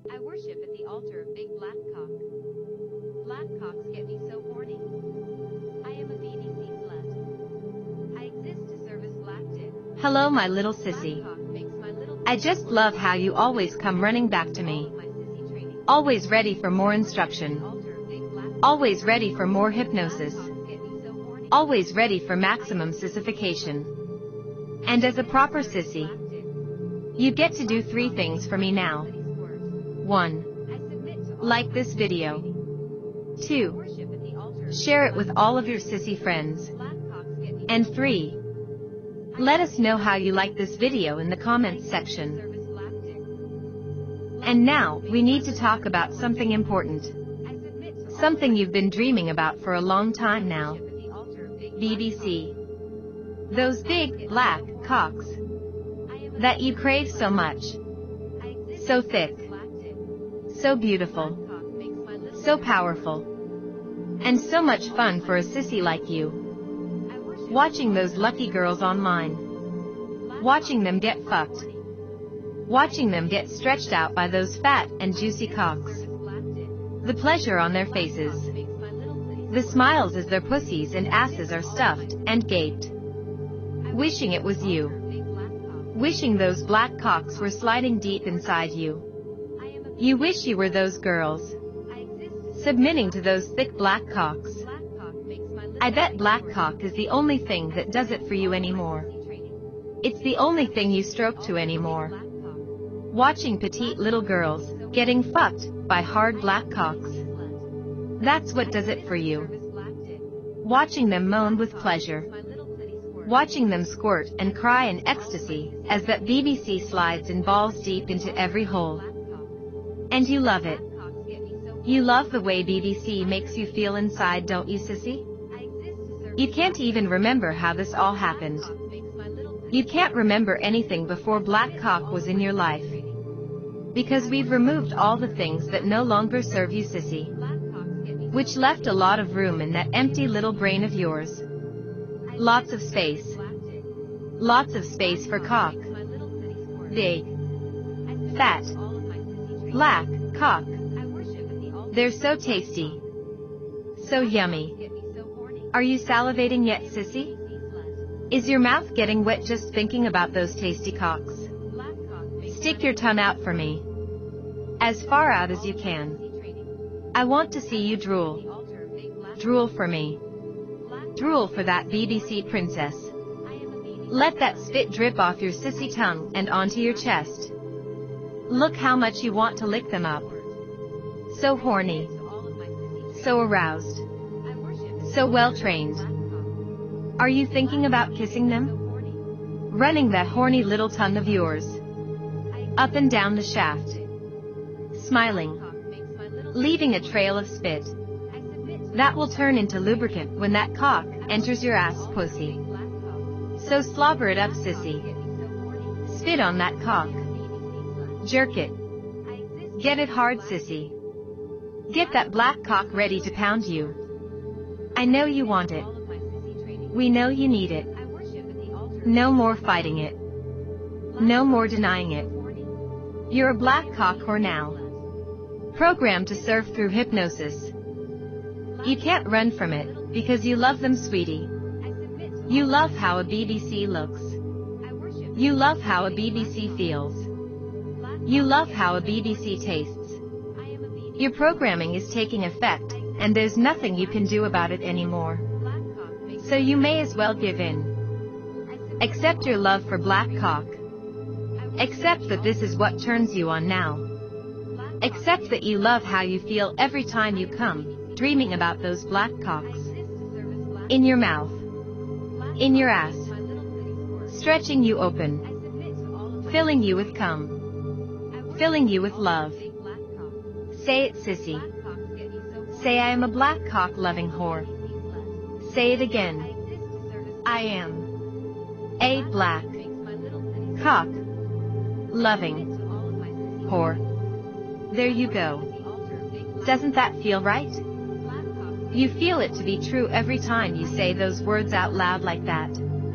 I worship at the altar of Big Black Cock. Black cocks get me so horny. I am a BBC slut. I exist to service black dick. Hello, my little sissy. I just love how you always come running back to me. Always ready for more instruction. Always ready for more hypnosis. Always ready for maximum sissification. And as a proper sissy, you get to do 3 things for me now. 1. Like this video. 2. Share it with all of your sissy friends. And 3. Let us know how you like this video in the comments section. And now, we need to talk about something important. Something you've been dreaming about for a long time now. BBC. Those big, black, cocks that you crave so much. So thick. So beautiful. So powerful. And so much fun for a sissy like you. Watching those lucky girls online. Watching them get fucked. Watching them get stretched out by those fat and juicy cocks. The pleasure on their faces. The smiles as their pussies and asses are stuffed and gaped. Wishing it was you. Wishing those black cocks were sliding deep inside you. You wish you were those girls. Submitting to those thick black cocks. I bet black cock is the only thing that does it for you anymore. It's the only thing you stroke to anymore. Watching petite little girls getting fucked by hard black cocks. That's what does it for you. Watching them moan with pleasure. Watching them squirt and cry in ecstasy as that BBC slides in balls deep into every hole. And you love it. You love the way BBC makes you feel inside, don't you, sissy? You can't even remember how this all happened. You can't remember anything before black cock was in your life. Because we've removed all the things that no longer serve you, sissy. Which left a lot of room in that empty little brain of yours. Lots of space. Lots of space for cock. Big. Fat. Black cock. They're so tasty. So yummy. Are you salivating yet, sissy? Is your mouth getting wet just thinking about those tasty cocks? Stick your tongue out for me. As far out as you can. I want to see you drool. Drool for me. Drool for that BBC princess. Let that spit drip off your sissy tongue and onto your chest. Look how much you want to lick them up. So horny. So aroused. So well trained. Are you thinking about kissing them? Running that horny little tongue of yours up and down the shaft. Smiling. Leaving a trail of spit. That will turn into lubricant when that cock enters your ass pussy. So slobber it up, sissy. Spit on that cock. Jerk it. Get it hard, sissy. Get that black cock ready to pound you. I know you want it. We know you need it. No more fighting it. No more denying it. You're a black cock whore now. Programmed to serve through hypnosis. You can't run from it, because you love them, sweetie. You love how a BBC looks. You love how a BBC feels. You love how a BBC tastes. Your programming is taking effect, and there's nothing you can do about it anymore. So you may as well give in. Accept your love for black cock. Accept that this is what turns you on now. Accept that you love how you feel every time you come, dreaming about those black cocks. In your mouth. In your ass. Stretching you open. Filling you with cum. Filling you with love. Say it, sissy. Say I am a black cock loving whore. Say it again. I am a black cock loving whore. There you go. Doesn't that feel right? You feel it to be true every time you say those words out loud like that.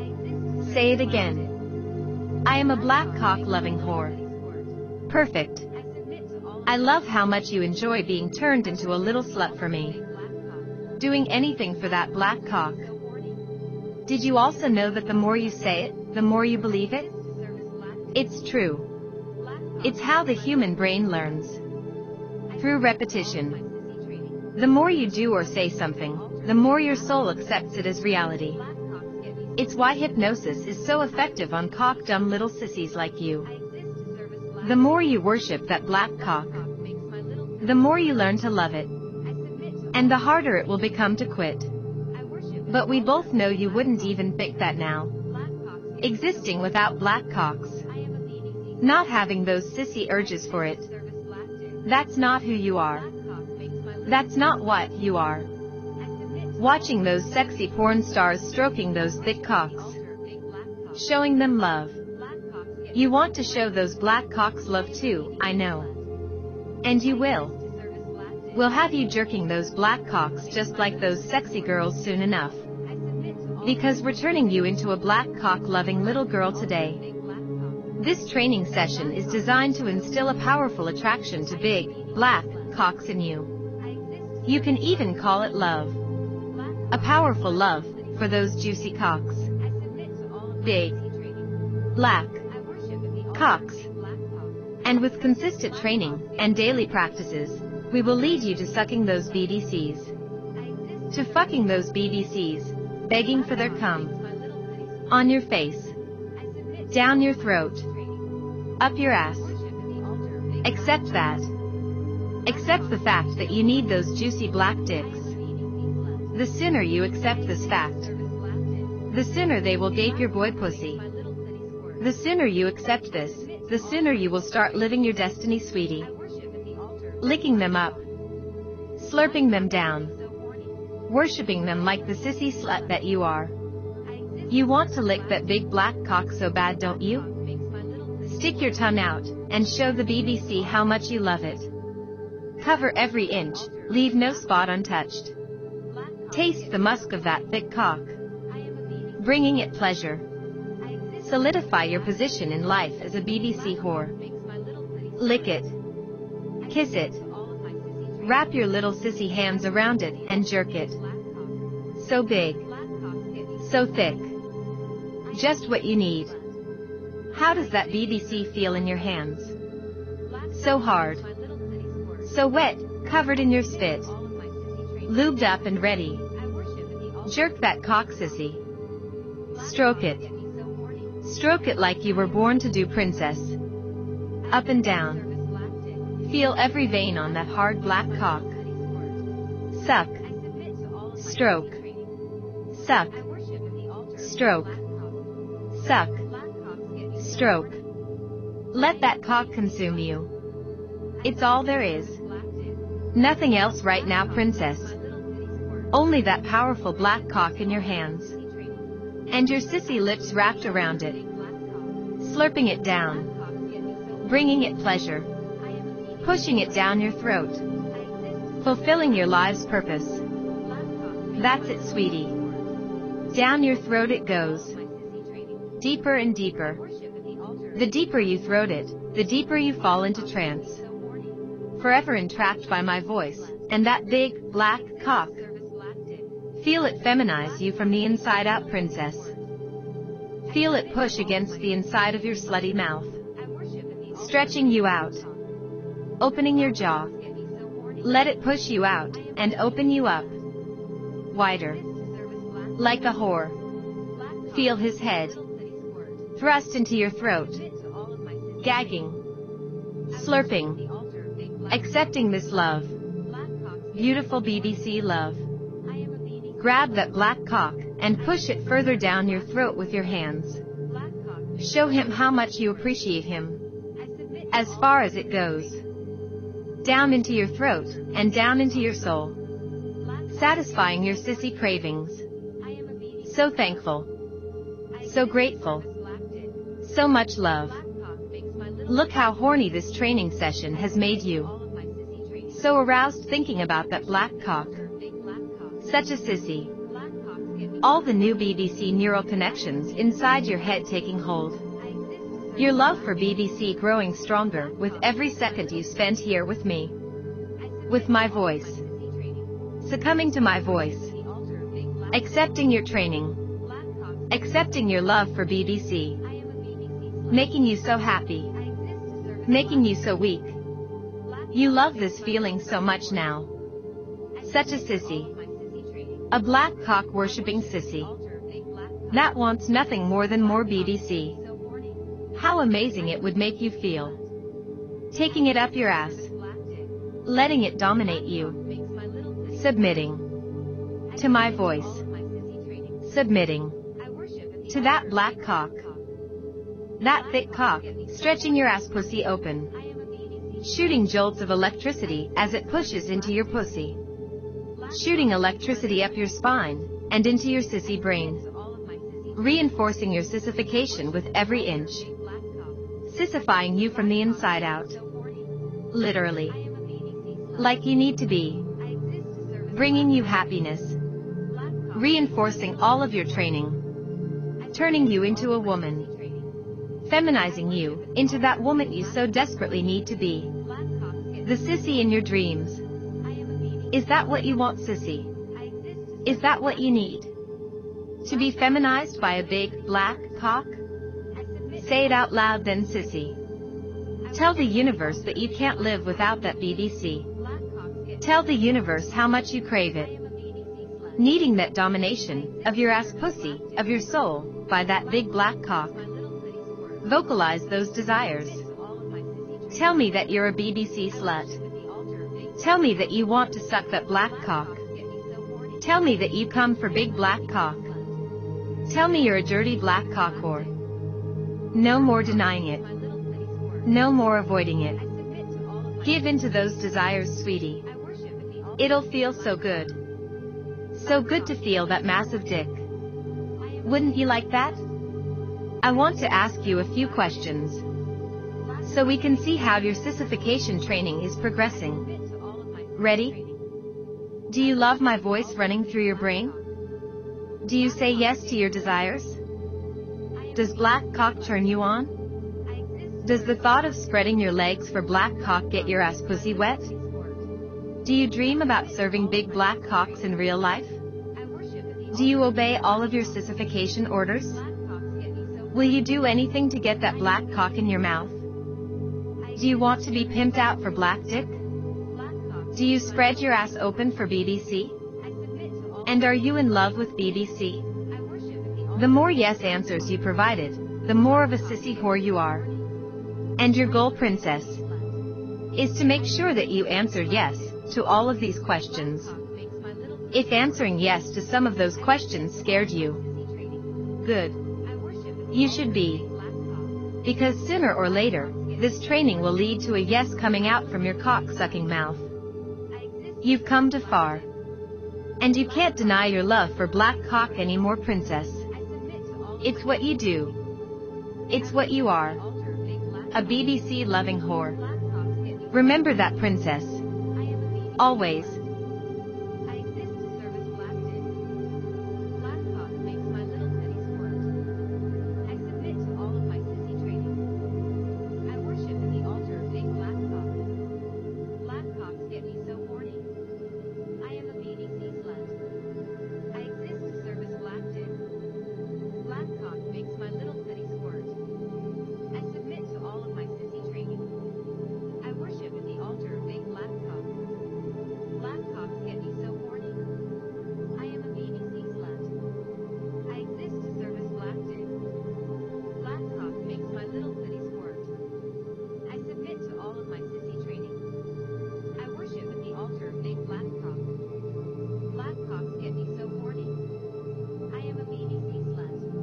Say it again. I am a black cock loving whore. Perfect. I love how much you enjoy being turned into a little slut for me. Doing anything for that black cock. Did you also know that the more you say it, the more you believe it? It's true. It's how the human brain learns. Through repetition. The more you do or say something, the more your soul accepts it as reality. It's why hypnosis is so effective on cock-dumb little sissies like you. The more you worship that black cock, the more you learn to love it. And the harder it will become to quit. But we both know you wouldn't even pick that now. Existing without black cocks. Not having those sissy urges for it. That's not who you are. That's not what you are. Watching those sexy porn stars stroking those thick cocks. Showing them love. You want to show those black cocks love too, I know. And you will. We'll have you jerking those black cocks just like those sexy girls soon enough. Because we're turning you into a black cock-loving little girl today. This training session is designed to instill a powerful attraction to big, black cocks in you. You can even call it love. A powerful love for those juicy cocks. Big, black cocks. And with consistent training and daily practices, we will lead you to sucking those BDCs. To fucking those BDCs, begging for their cum. On your face. Down your throat. Up your ass. Accept that. Accept the fact that you need those juicy black dicks. The sooner you accept this fact, the sooner they will gape your boy pussy. The sooner you accept this, the sooner you will start living your destiny, sweetie. Licking them up. Slurping them down. Worshipping them like the sissy slut that you are. You want to lick that big black cock so bad, don't you? Stick your tongue out, and show the BBC how much you love it. Cover every inch, leave no spot untouched. Taste the musk of that thick cock. Bringing it pleasure. Solidify your position in life as a BBC whore. Lick it. Kiss it. Wrap your little sissy hands around it and jerk it. So big. So thick. Just what you need. How does that BBC feel in your hands? So hard. So wet, covered in your spit. Lubed up and ready. Jerk that cock, sissy. Stroke it. Stroke it like you were born to do, princess. Up and down. Feel every vein on that hard black cock. Suck. Stroke. Suck. Stroke. Suck. Stroke. Let that cock consume you. It's all there is. Nothing else right now, princess. Only that powerful black cock in your hands. And your sissy lips wrapped around it. Slurping it down. Bringing it pleasure. Pushing it down your throat. Fulfilling your life's purpose. That's it, sweetie. Down your throat it goes. Deeper and deeper. The deeper you throat it, the deeper you fall into trance. Forever entrapped by my voice, and that big, black cock. Feel it feminize you from the inside out, princess. Feel it push against the inside of your slutty mouth. Stretching you out. Opening your jaw. Let it push you out, and open you up. Wider. Like a whore. Feel his head. Thrust into your throat. Gagging. Slurping. Accepting this love. Beautiful BBC love. Grab that black cock, and push it further down your throat with your hands. Show him how much you appreciate him. As far as it goes. Down into your throat, and down into your soul. Satisfying your sissy cravings. So thankful. So grateful. So much love. Look how horny this training session has made you. So aroused thinking about that black cock. Such a sissy. All the new BBC neural connections inside your head taking hold. Your love for BBC growing stronger with every second you spend here with me. With my voice. Succumbing to my voice. Accepting your training. Accepting your love for BBC. Making you so happy. Making you so weak. You love this feeling so much now. Such a sissy. A black cock worshipping sissy. That wants nothing more than more BBC. How amazing it would make you feel. Taking it up your ass. Letting it dominate you. Submitting. To my voice. Submitting. To that black cock. That thick cock, stretching your ass pussy open. Shooting jolts of electricity as it pushes into your pussy. Shooting electricity up your spine, and into your sissy brain. Reinforcing your sissification with every inch. Sissifying you from the inside out. Literally. Like you need to be. Bringing you happiness. Reinforcing all of your training. Turning you into a woman. Feminizing you into that woman you so desperately need to be. The sissy in your dreams. Is that what you want, sissy? Is that what you need? To be feminized by a big, black cock? Say it out loud then, sissy. Tell the universe that you can't live without that BBC. Tell the universe how much you crave it. Needing that domination of your ass pussy, of your soul, by that big black cock. Vocalize those desires. Tell me that you're a BBC slut. Tell me that you want to suck that black cock. Tell me that you come for big black cock. Tell me you're a dirty black cock whore. No more denying it. No more avoiding it. Give in to those desires, sweetie. It'll feel so good. So good to feel that massive dick. Wouldn't you like that? I want to ask you a few questions. So we can see how your sissification training is progressing. Ready? Do you love my voice running through your brain? Do you say yes to your desires? Does black cock turn you on? Does the thought of spreading your legs for black cock get your ass pussy wet? Do you dream about serving big black cocks in real life? Do you obey all of your sissification orders? Will you do anything to get that black cock in your mouth? Do you want to be pimped out for black dick? Do you spread your ass open for BBC? And are you in love with BBC? The more yes answers you provided, the more of a sissy whore you are. And your goal, princess, is to make sure that you answered yes to all of these questions. If answering yes to some of those questions scared you, good. You should be. Because sooner or later, this training will lead to a yes coming out from your cock-sucking mouth. You've come too far. And you can't deny your love for black cock anymore, princess. It's what you do. It's what you are. A BBC-loving whore. Remember that, princess. Always.